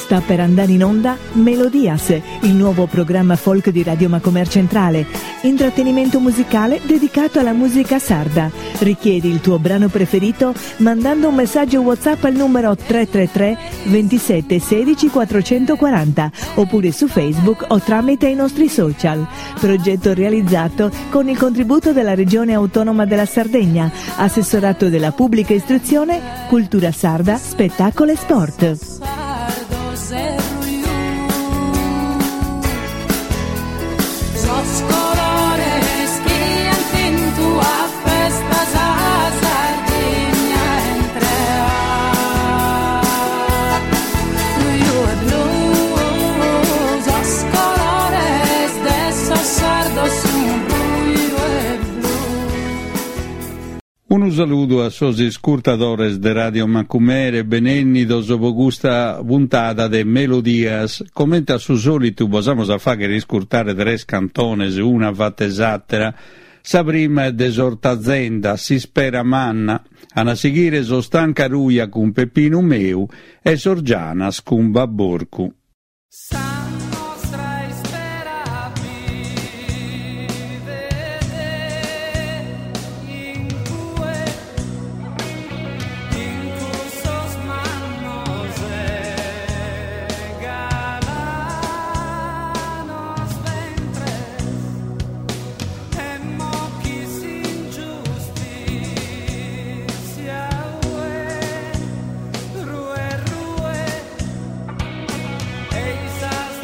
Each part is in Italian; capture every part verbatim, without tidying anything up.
Sta per andare in onda Melodias, il nuovo programma folk di Radio Macomer Centrale, intrattenimento musicale dedicato alla musica sarda. Richiedi il tuo brano preferito mandando un messaggio WhatsApp al numero tre tre tre ventisette sedici quattrocentoquaranta oppure su Facebook o tramite i nostri social. Progetto realizzato con il contributo della Regione Autonoma della Sardegna, Assessorato della Pubblica Istruzione, Cultura Sarda, Spettacolo e Sport. Un saluto a sos ascoltadores de Radio Macumere, benennidos dopo questa puntata de Melodias. Commenta su solito, possiamo a fare che riscurtare tres cantones, una fatta esattera. Sa prima è desortazenda, si spera manna, a seguire so stanca ruia con Peppino meu e sorgianas con Babborcu. Rue, rue, eisas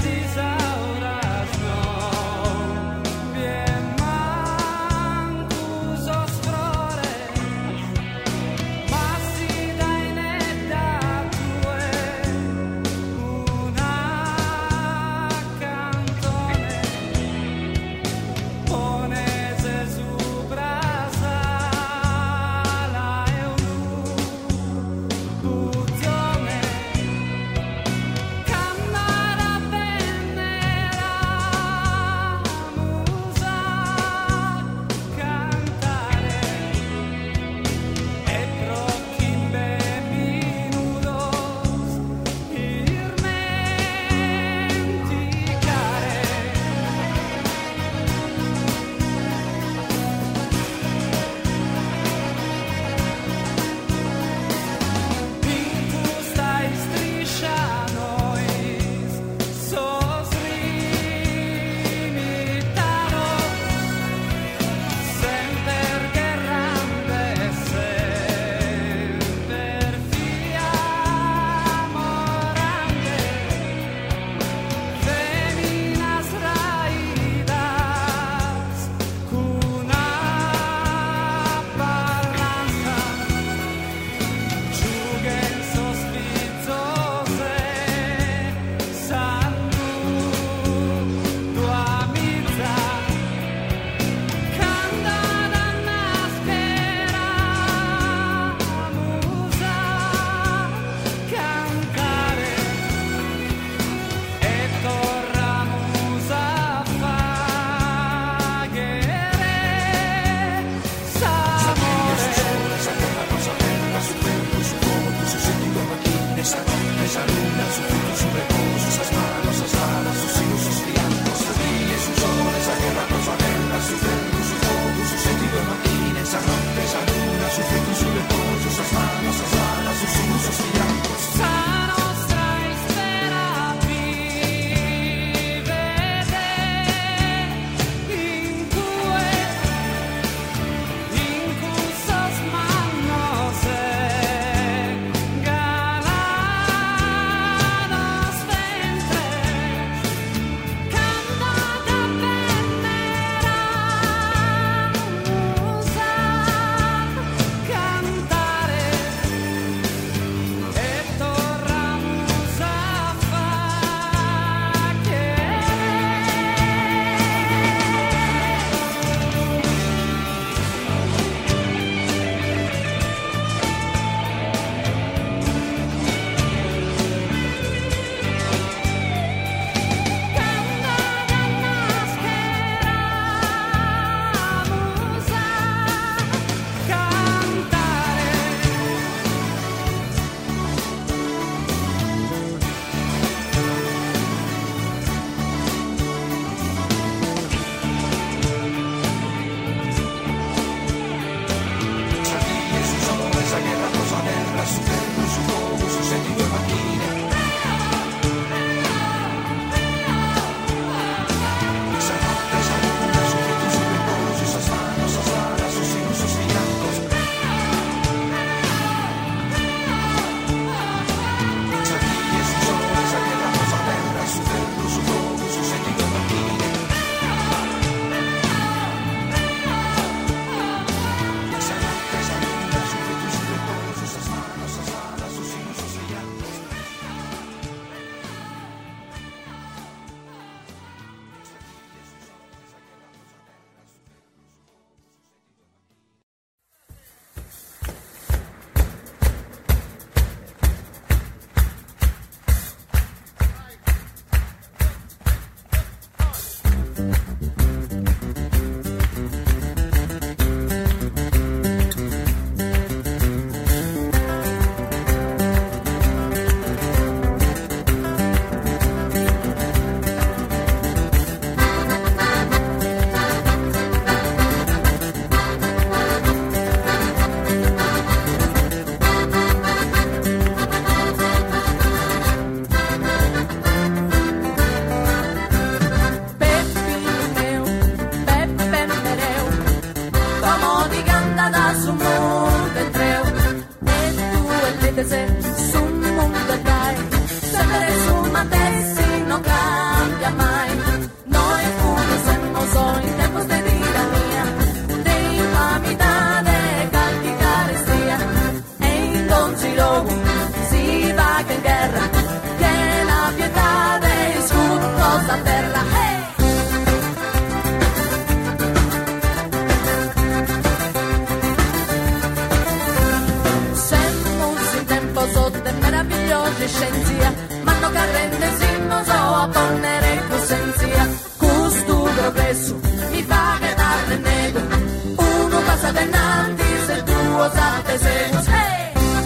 adolescenza, ma non carrende simmo so a ponnere cosenzia. Questo progresso mi fa che darne nego, uno passa denanti se due osate seguo. Hey!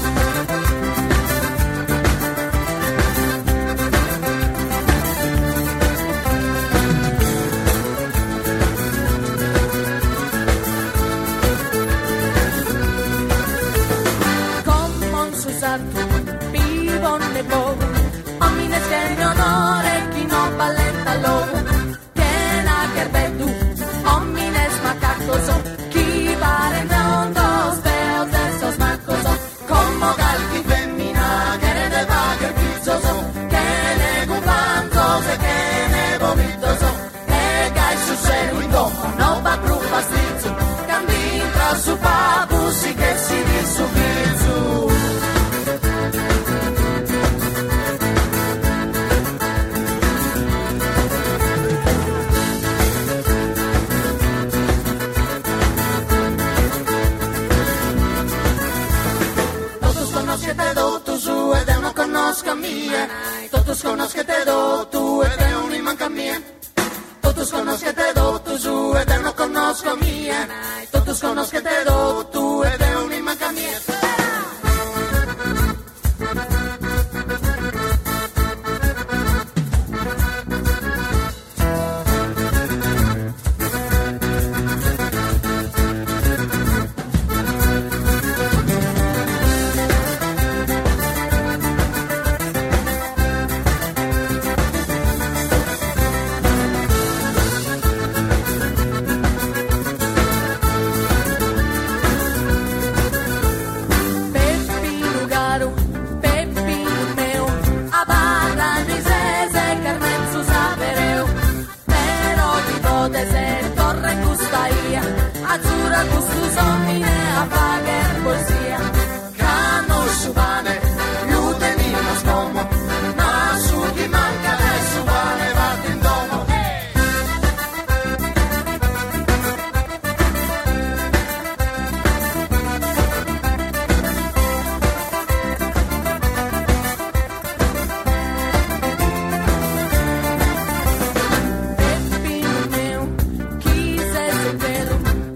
Pivonne poco, omine scherni onore, chi non balletta l'uomo, che na cherbeddu, omine smacaccoso, chi pare non do, speo testo smaccoso, come calchi femmina, che ne deva che pizzoso, che ne cupanzo, se che ne vomitoso, e gai su serio in domo, non va più fastizzo, cambi tra su papusi che si disubizzu. Ed è una conosca mia, tutto sconosce te do tu ed è un manca mia, tutto sconosce te do tu su ed è una conosca mia, tutto sconosce te do tu ed è un manca mia. Azzurra gusto somine a pagar poesia, cano subane, l'utenino scomo, ma su chi manca e subane va in domo. Peppino mio, chi se supero,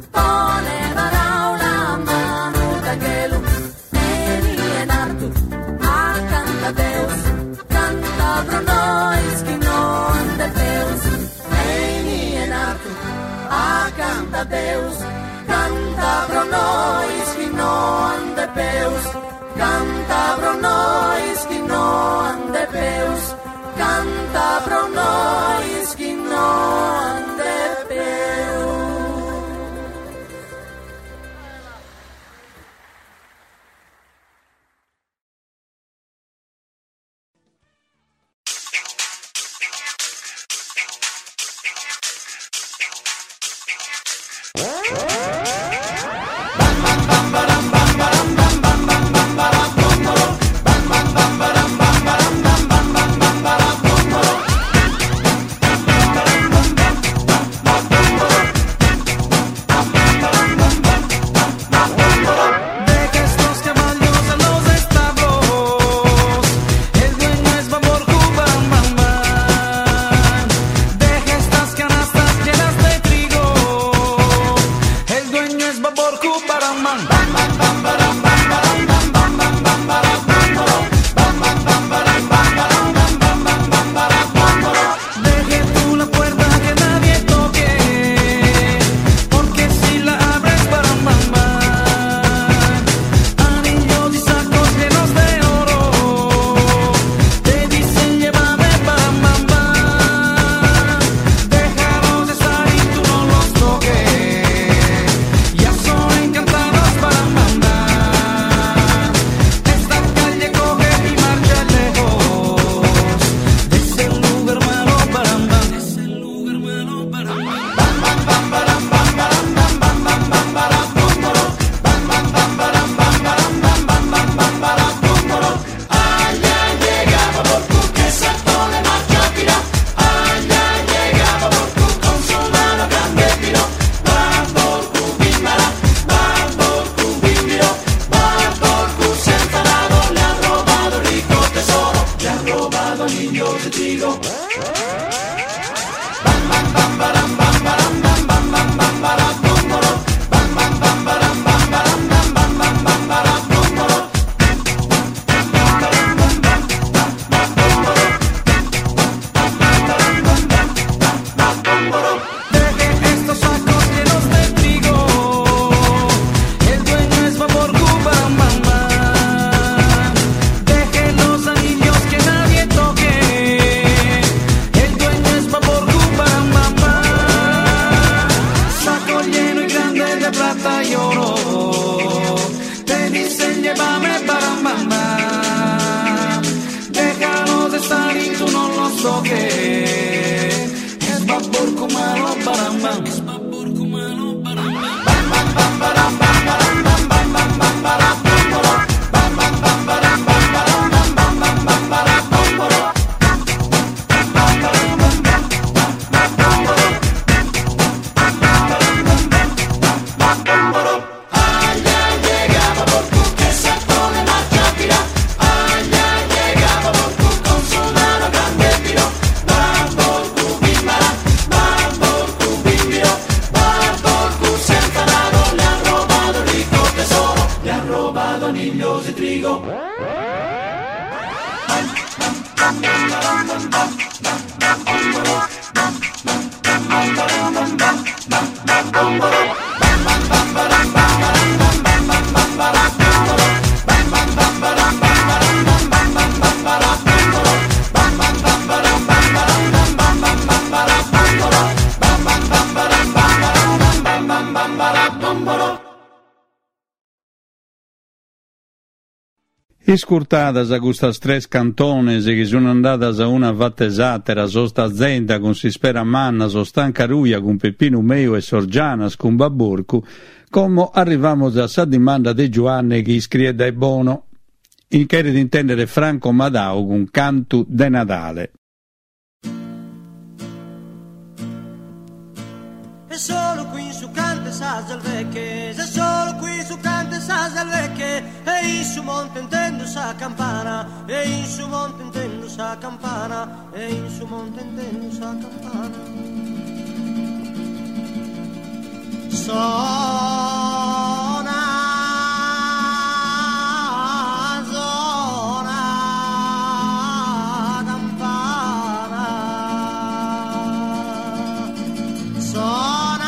canta Deus, canta pro nós que não ande peus, canta pro nós que não ande peus, canta pro nós que não ande peus. Bam bam bam bam bam bam bam bam bam bam bam bam bam so che è sbabbor come lo baramba, sbabbor come lo baramba, bam bam bam baram bam baram bam bam bam bam baram bam bam bam baram bam baram bam bam bam bam baram Iscurtadas a questas tres cantones che sono andadas a una vattesatera sosta azienda con si spera manna sostanca ruia con Peppino Meo e Sorgianas con Babburcu, come arrivamos a sa dimanda di Giovanni che iscrive dai Bono, in chiede di intendere Franco Madao con Cantu de Natale. E solo qui su Cante Sasal Vecche, e solo qui su Cante Sasal Vecche, e in su monte intendo sa campana, e in su monte intendo sa campana, e in su monte intendo sa campana. Sona, zona, campana, sona.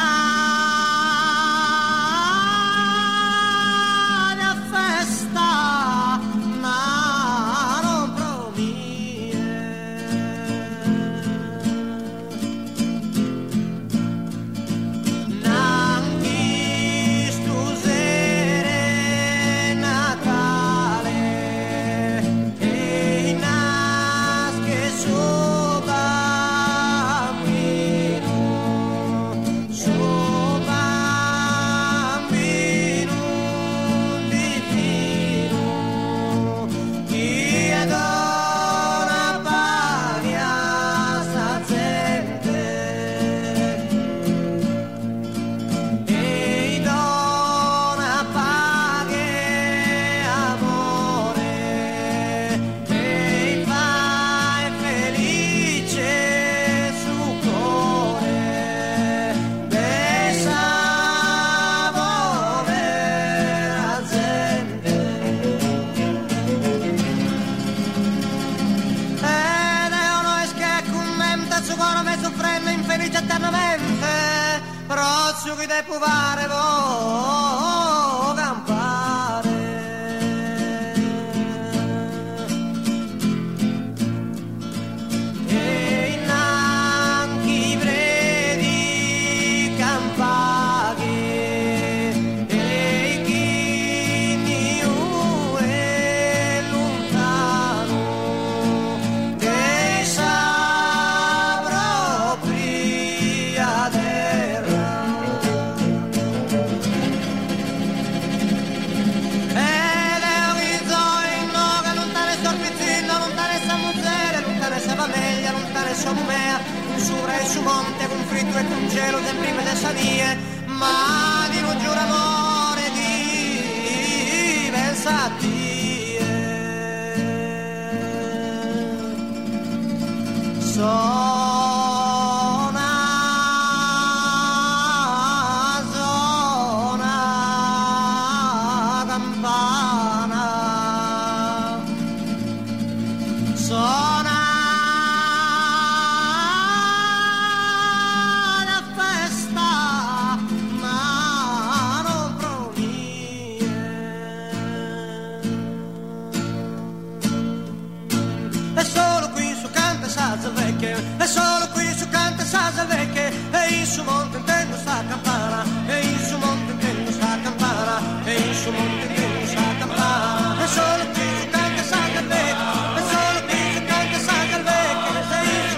Che devo fare vo campare e innanchi vredi campaghi e chi mi ure lontano che sa propria terra. Somumea, un sura e su monte, con fritto e con gelo, sempre in mezzo a vie, ma di un giuro amore di pensati. Sona, zona, campana, sona. E solo qui su Cante Sasal Vecche, e in su monte intendo sta campana, e in su monte intendo sta campana, e in su monte intendo sta campana. E solo qui su Cante Sasal Vecche, e solo qui su Cante Sasal Vecche, e in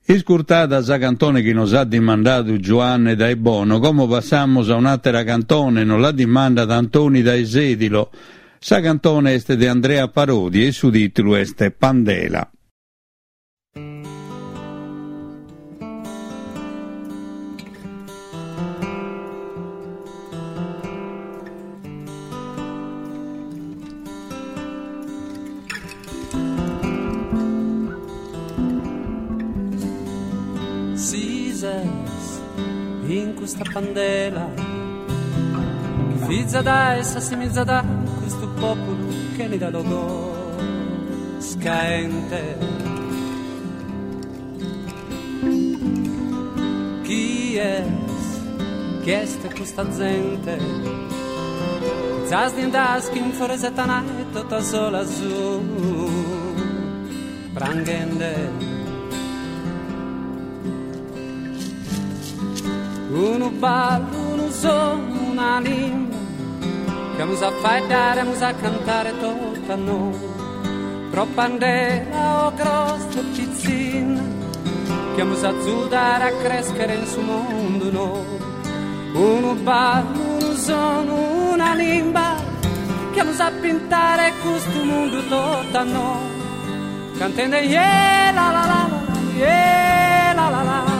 Iscurtada sa cantone che nos ha dimandato Giovanni da Ebono, come passiamo a un'altra cantone, non la dimanda da Antoni da Esedilo. Sa cantone este di Andrea Parodi e il suo titolo este Pandela. In questa pandela che fizza da e s'assimizza da questo popolo che ne dà logo scaente. Chi è che è questa gente zas di andaschi in forese tanai tutta sola su prangende. Uno ballo, uno suono, una lingua che musa fai dare, musa cantare tutta noi. Pro pandela o grosso pizzina che musa zudare a crescere in suo mondo noi. Uno ballo, uno suono, una lingua che musa pintare questo mondo tutta noi. Cantando yeah la la la la, yeah la la la.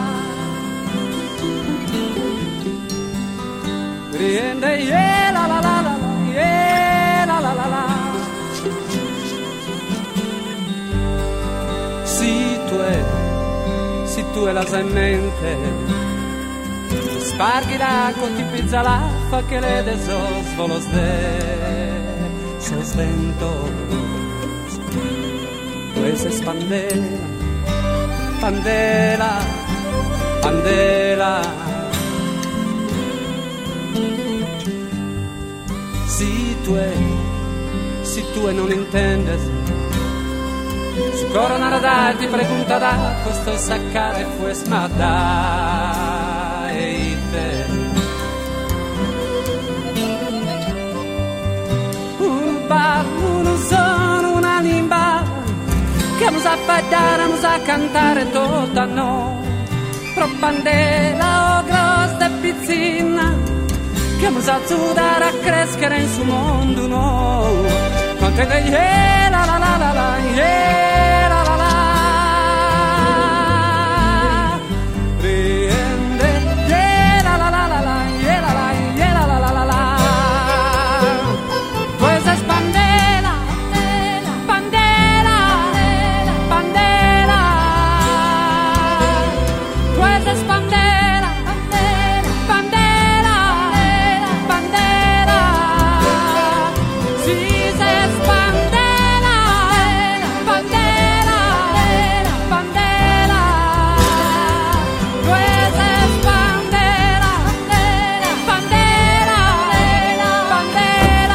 Riende yeah la la la la, yeah la la la la. Si tu è, si tu è la semente, sparghi l'acqua, ti pizza l'acqua che le desos volos de sos ventos. Pues es pandela, pandela, pandela. Si tu è, si tu è non intendes, su corona radar ti pregunta da costo saccare pues mata e te. Un bar, uno sono, una limba che amos a fare, amos a cantare tutta no. Pro pandela o grossa pizzina che amos a zudare a crescere in suo mondo no. Contende yeah la la la la la, yeah la la la. Riende yeah la la la la la, yeah la la, yeah la la la la la. Pues es pandela, pandela, pandela. Pues es pandela, pandela, pandela. Si es pandela, pandela, pandela. Pues es pandela, pandela, pandela.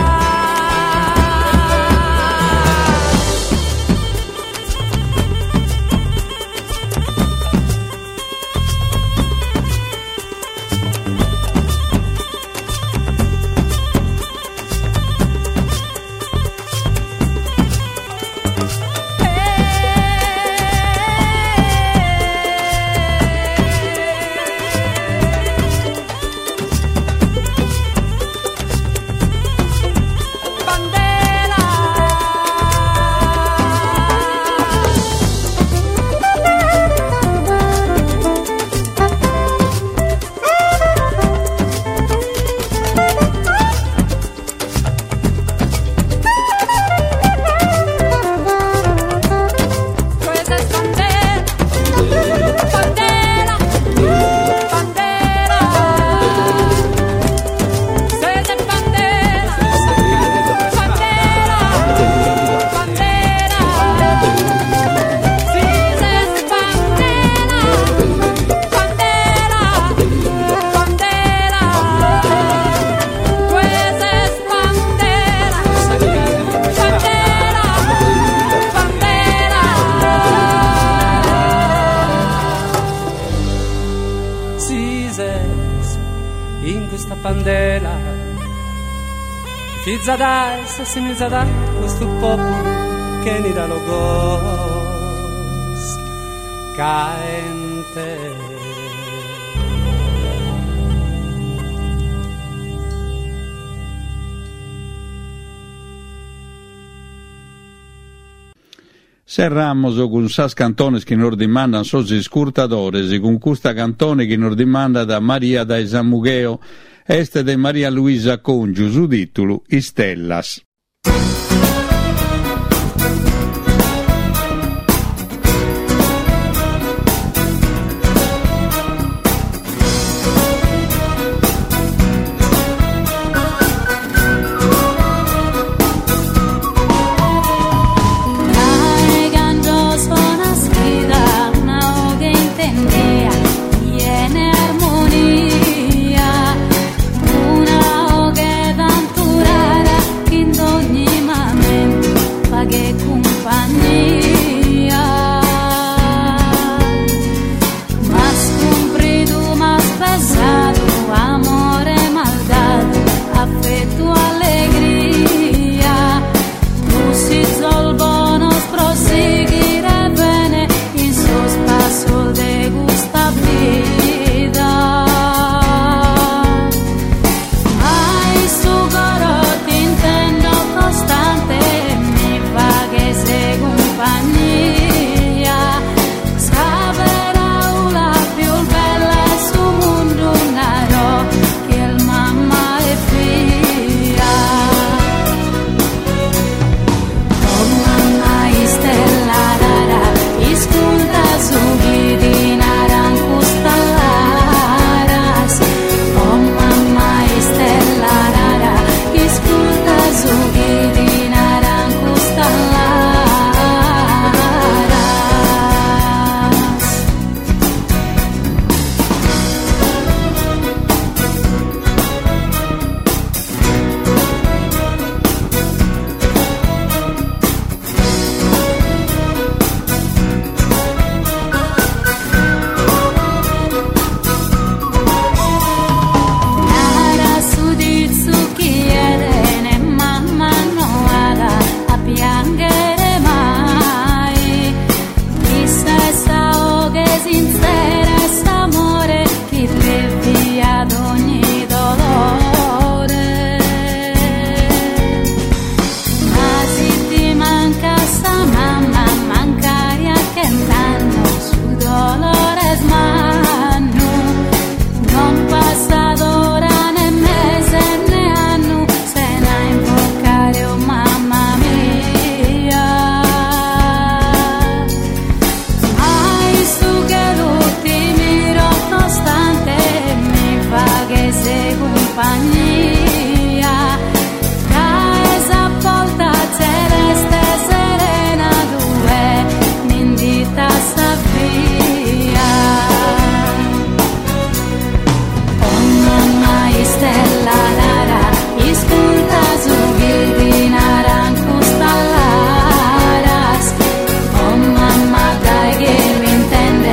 pandela. Fizza dai, se si mizza dai, questo popolo che ni da logos caente. Serramos con sas cantones che nos dimandan sos iscurtadores e con questa cantone che nos dimanda da Maria da Esamugheo este de Maria Luisa Congiu su titolo Istellas.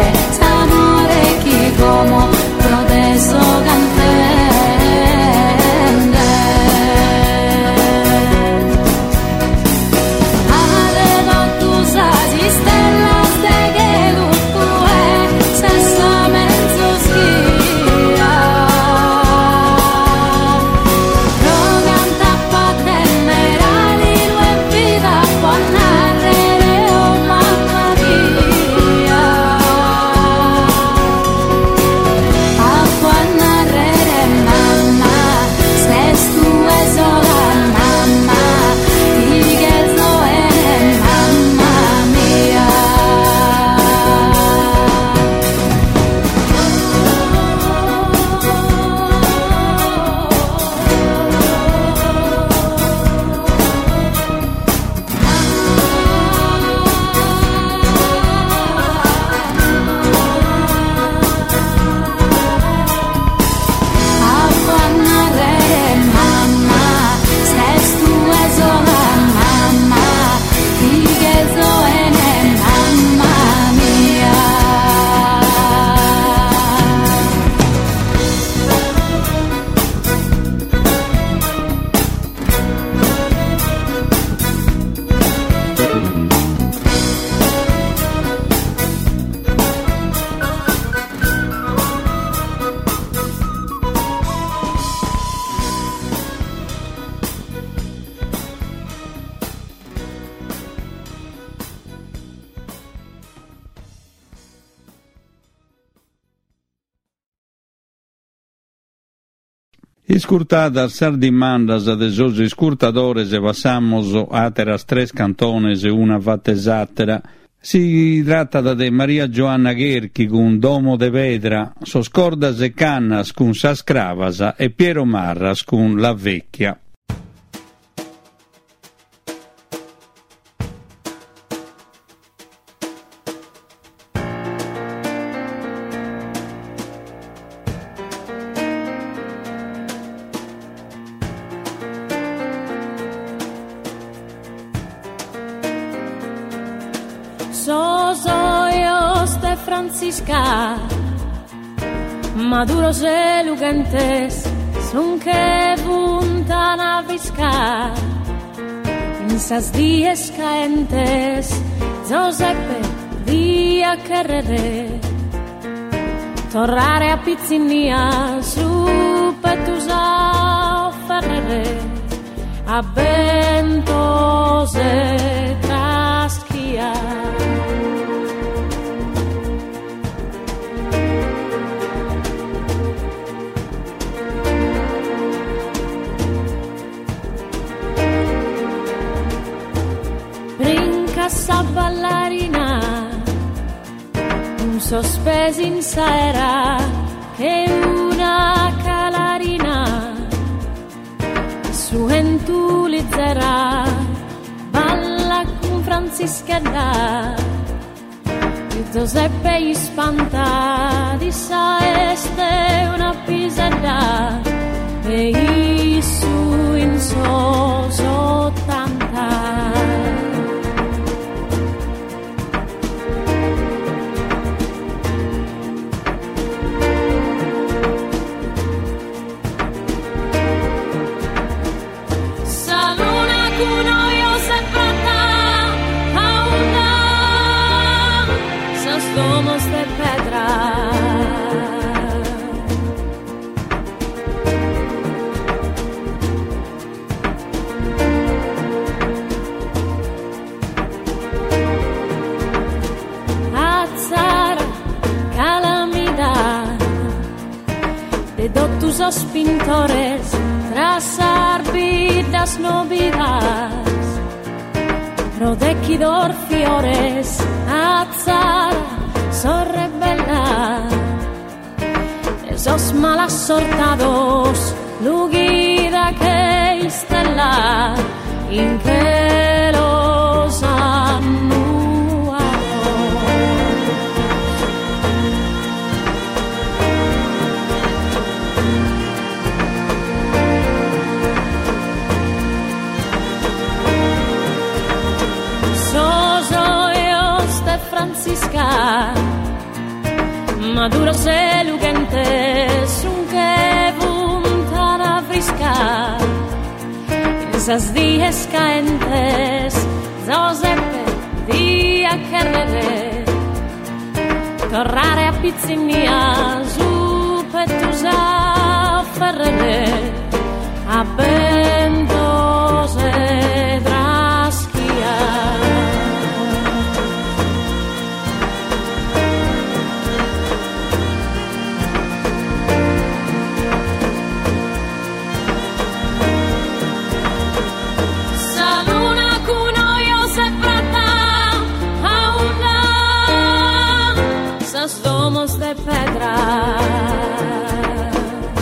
Como prodeso cante Iscurtada sardimandas de esos iscurtadores e passamos ateras tres cantones e una vattesattera. Si tratta de Maria Giovanna Gherchi con Domo de Vedra, Soscordas e Cannas con Sas Cravasa e Piero Marras con La Vecchia. Francisca, maduros elegentes, son que puntan a viscar. En esas días caentes, Giuseppe dia querere tornare a Pizzinia su Petusa Ferrere a Bentose Traschia. Sa ballarina, un sospeso in saera che una calarina su entulizzerà, balla con Franzischetta, di Giuseppe gli spanta, di sa este una pisedda, e su in soso tanta. Los pintores tras arbidas novidades, rodequidor fiores, azar, sorrebella, esos malas sortados, lugida que estela, in que los annuados. Francisca, maduros elegentes, un que puntan a frisca, esas días caentes, Giuseppe dia querere tornare a Pizzinia su Petusa Ferrere a Bentose Traschia. Domos de pedra.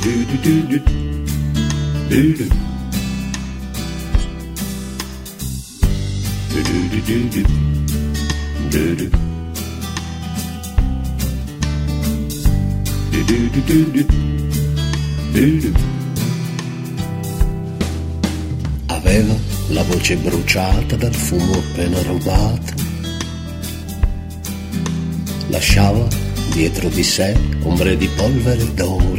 Aveva la voce bruciata dal fumo appena rubato, lasciava dietro di sé ombre di polvere d'oro.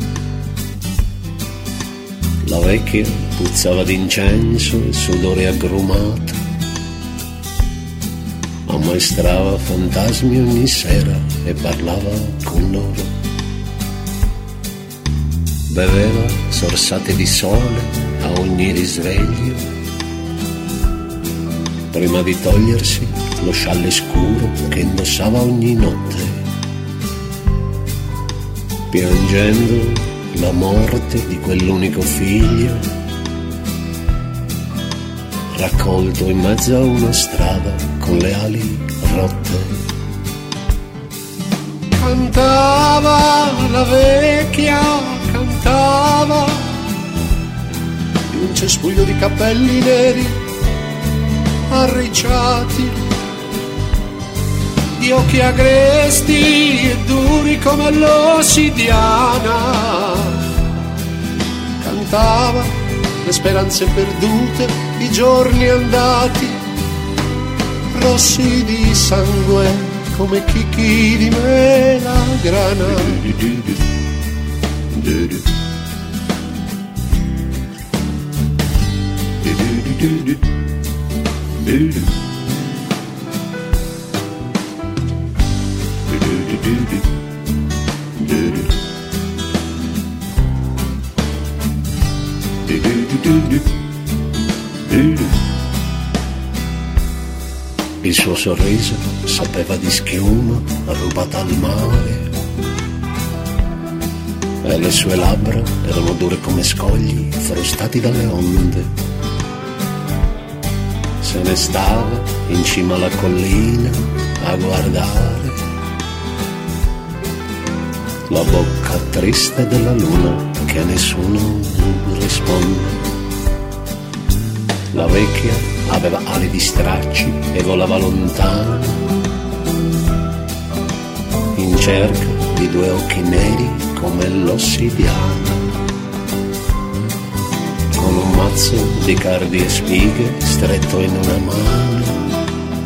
La vecchia puzzava d'incenso e sudore agrumato, ammaestrava fantasmi ogni sera e parlava con loro. Beveva sorsate di sole a ogni risveglio, prima di togliersi lo scialle scuro che indossava ogni notte, piangendo la morte di quell'unico figlio, raccolto in mezzo a una strada con le ali rotte. Cantava la vecchia, cantava in un cespuglio di capelli neri arricciati, di occhi agresti e duri come l'ossidiana. Cantava le speranze perdute, i giorni andati, rossi di sangue come chicchi di melagrana. Il suo sorriso sapeva di schiuma rubata al mare e le sue labbra erano dure come scogli frustati dalle onde. Se ne stava in cima alla collina a guardare la bocca triste della luna che a nessuno risponde. La vecchia aveva ali di stracci e volava lontano, in cerca di due occhi neri come l'ossidiana, con un mazzo di cardi e spighe stretto in una mano,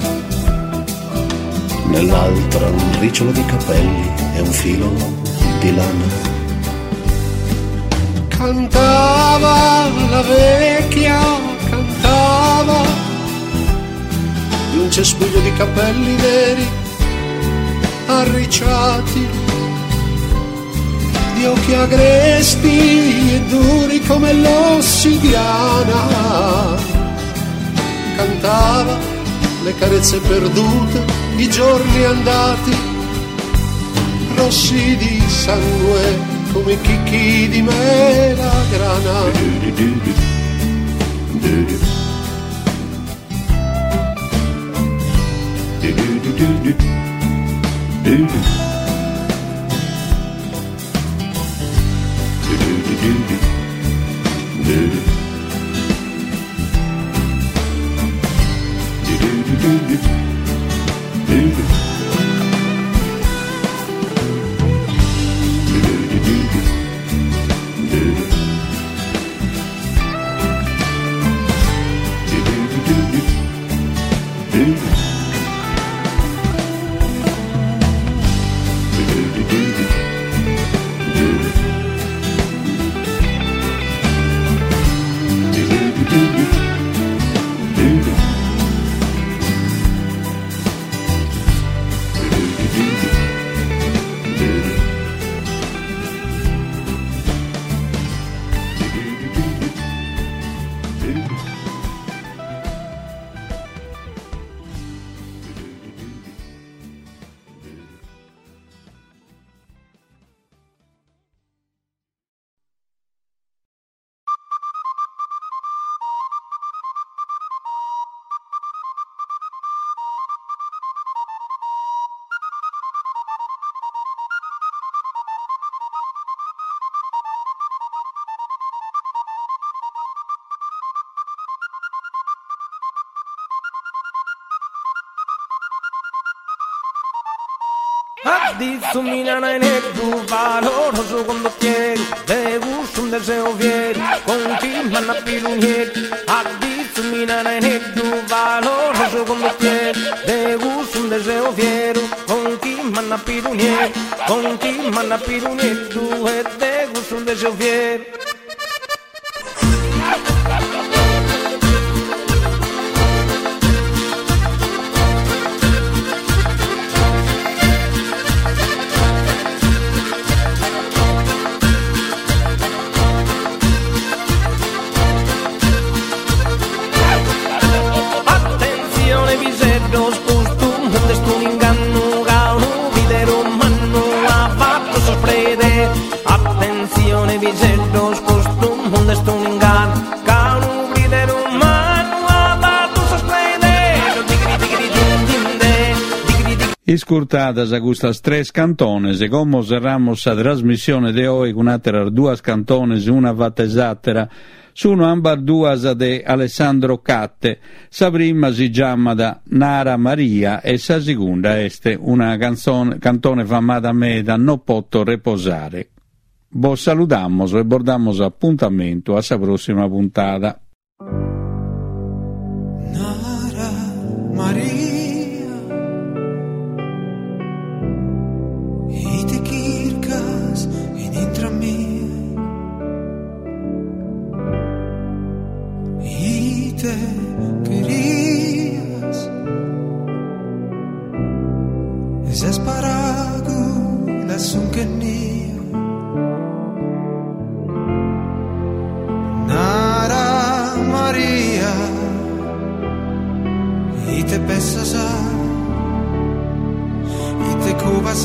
nell'altra un ricciolo di capelli e un filo di lana. Cantava la vecchia, cantava di un cespuglio di capelli neri arricciati, di occhi agresti e duri come l'ossidiana. Cantava le carezze perdute, i giorni andati, rossi di sangue come chicchi di melagrana. Addizzo minana in edu valoroso condottieri, de gustum del seovieri, con chi manna pilunieri. Addizzo minana in edu valoroso condottieri, de gustum del seovieri, con chi manna pilunieri, con chi manna pilunieri, tu e de gustum del seovieri. Dos costum, donde sto un inganno, gaunu, videro manno, ha fatto sorprendere. Attenzione, visellos costum, donde sto un inganno, gaunu, videro manno, ha fatto sorprendere. Iscurtadas a gustas tres cantones e como cerramos a trasmissione de hoy con altre duas cantones, una vattesatera. Sono ambar duas de Alessandro Catte, sa prima si chiama da Nara Maria e sa seconda este una canzone, cantone famata me da No Potto Reposare. Vos saludamos e bordamos appuntamento a sa prossima puntata. Nara Maria, ite kirkas in intra me. Y te querías ese esparago la sunkenía Nara Maria y te pesas y te cubas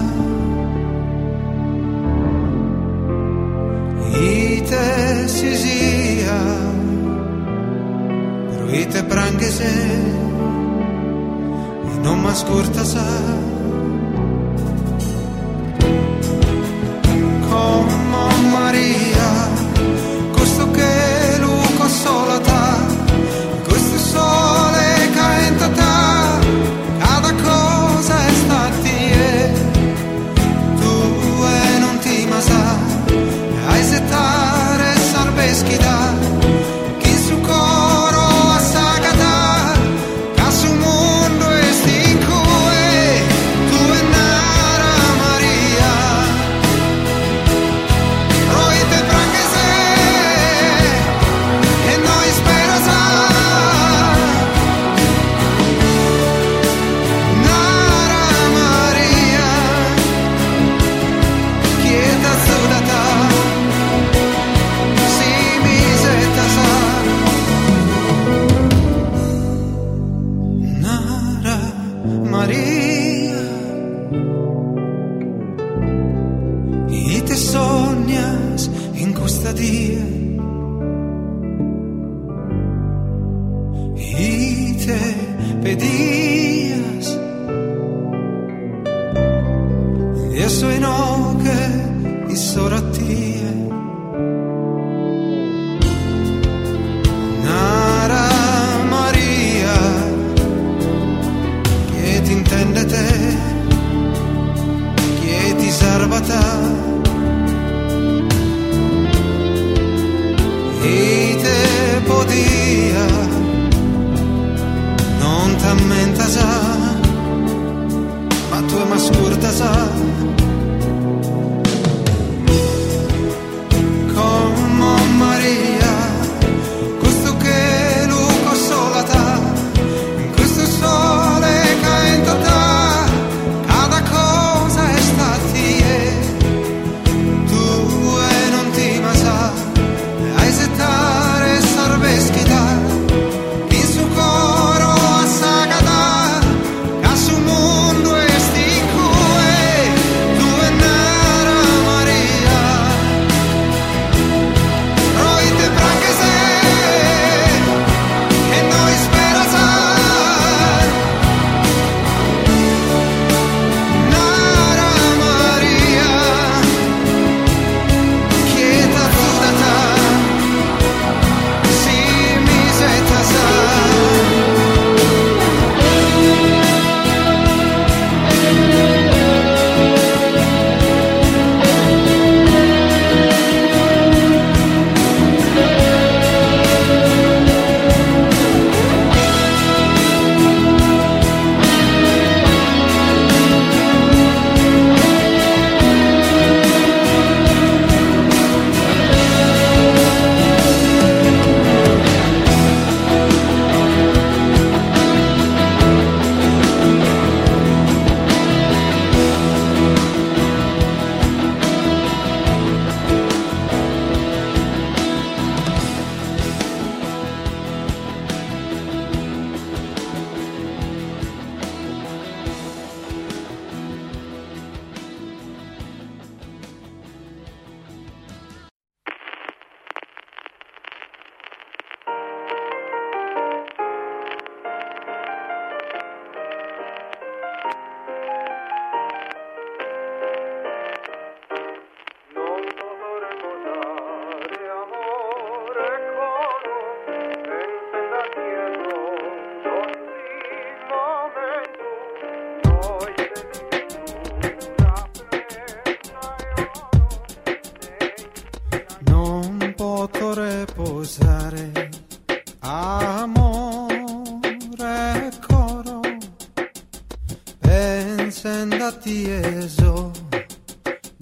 y te sisía y te pranghese e non m'ascolta sa come Maria questo che luco solo ta questo sole che entra ta cada cosa è stati tu e non ti masa hai settare sarbeschi da chi su coro y te pedías y eso y no que y solo a ti Nara Maria che ti intende te che ti serva te y te podía non t'ammenta sa ma tu è mascurta sa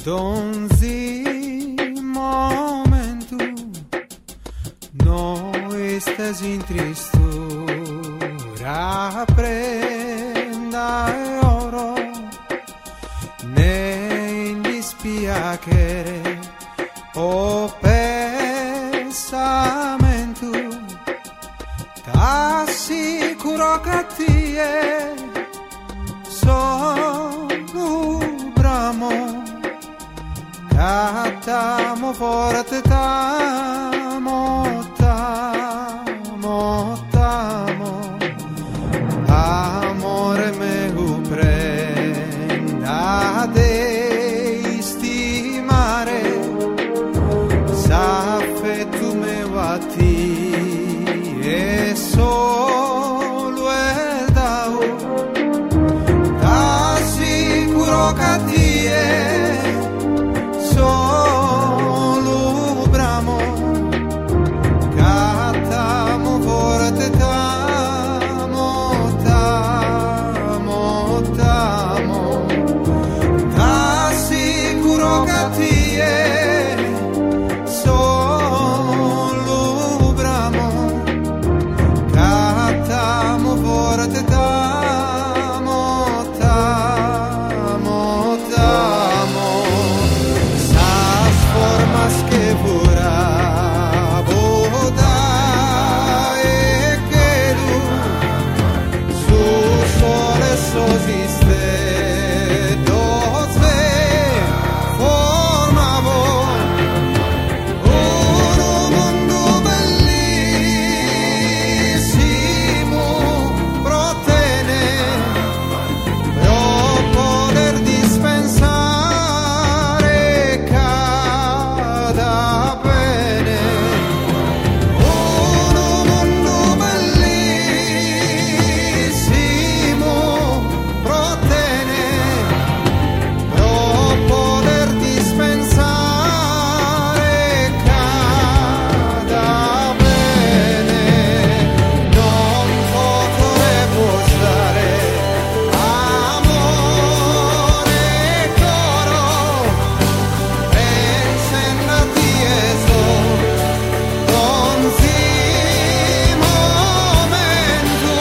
Donzi momento no estás in tristura prenda e oro ne in dispiacere o pensamento t'assicuro che ti è solo bramo Tamo forte, tamo, tamo, tamo, amore meu prenda de stimare, s'affetto meu a ti e solo è dao, t'assicuro che ti è solo bramo cattamo forte tamo tamo tamo t'assicuro che ti è solo bramo cattamo forte tamo tamo tamo formas que pura boda e que su sole sosiste doce formavo un mondo bellissimo protene per poter dispensare cada bene un mondo bellissimo protene per poter dispensare cada bene non potrebbe stare amore coro pensando a ti eso donzi momento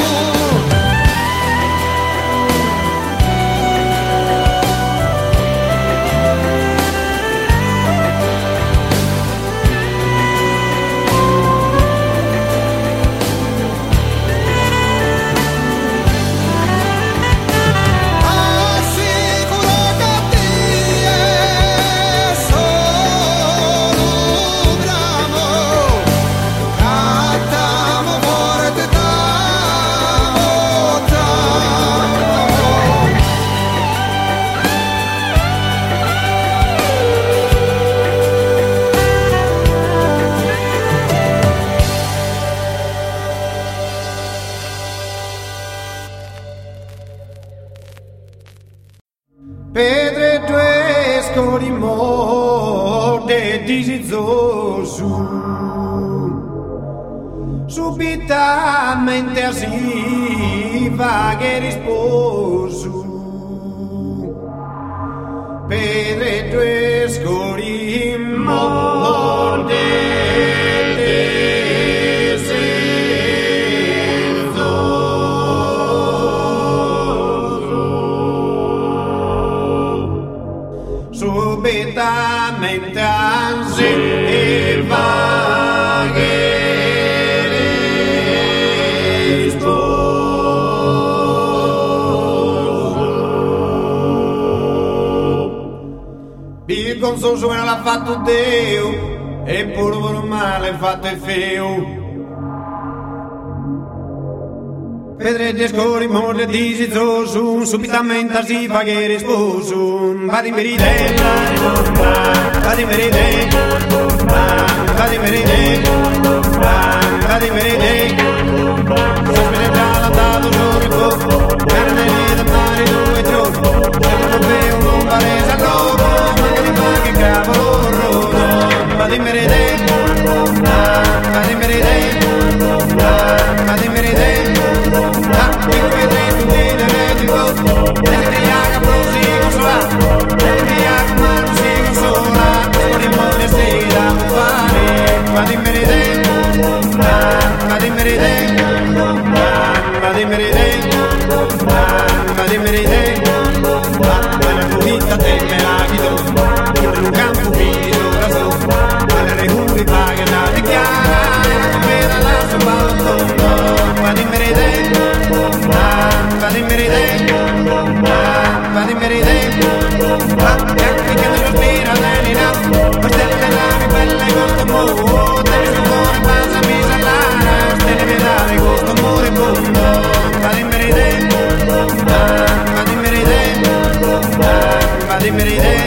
assicuro che ti è solo bramo cattamo forte tamo tamo Pedre due scorimo de disizzoso subitamente arriva che risposo Pedre due scorimo de subitamente arriva che risposo il consoso non l'ha fatto Dio e pure per male fatto è feo Vedrete scori morte disizzoso subitamente si fa che risposo vado in verità vado in verità vado in verità vado in verità sospiro già l'andato giorno in fuoco carne di mare due troppo se non veo non palesa loro manca di ma che cavolo vado in verità vado in verità vado in verità Let's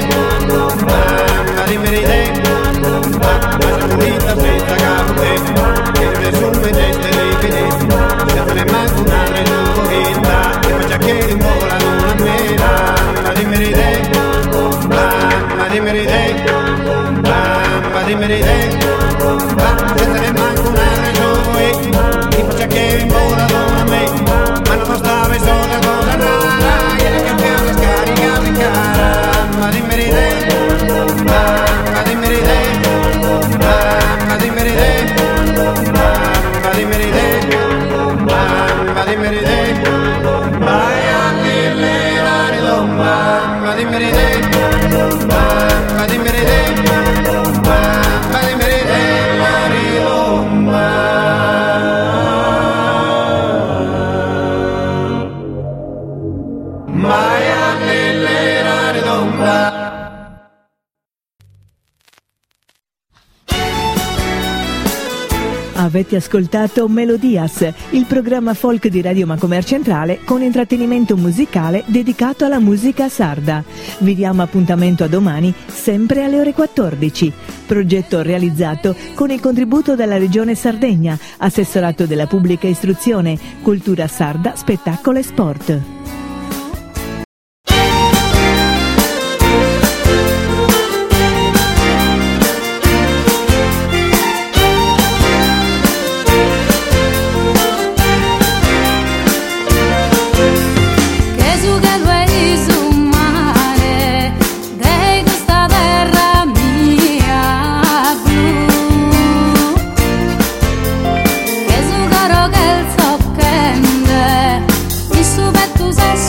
mamma dimmi di te, mamma sono pulita senza caute, che nessuno mi dette dei piedi, se te ne manca una renovita, che faccia che rimbolano una mela, mamma dimmi di te, mamma dimmi di te, mamma dimmi di te, mamma se te ne manca una renovita, che faccia che rimbolano una mela, ma non bastava solo cosa rara, che la cambiava scaricava in cara, mamma dimmi di te, mamma dimmi di te, mamma dimmi di te, mamma dimmi di te, mamma dimmi di te, vai a dirle la ridomba, mamma dimmi di te, mamma dimmi di te, mamma dimmi di te, la ridomba. Vai a dirle la ridomba. Avete ascoltato Melodias, il programma folk di Radio Macomer Centrale con intrattenimento musicale dedicato alla musica sarda. Vi diamo appuntamento a domani, sempre alle ore quattordici. Progetto realizzato con il contributo della Regione Sardegna, Assessorato della Pubblica Istruzione, Cultura Sarda, Spettacolo e Sport. Tu sei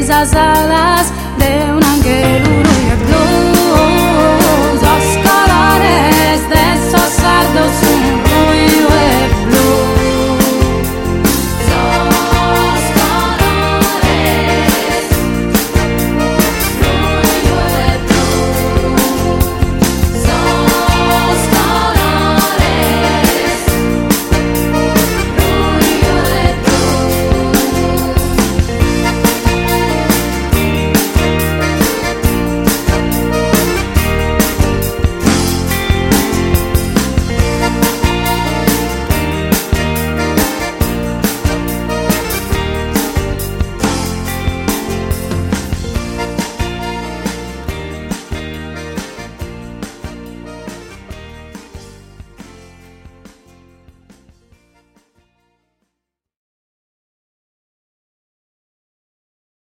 las alas de un ángel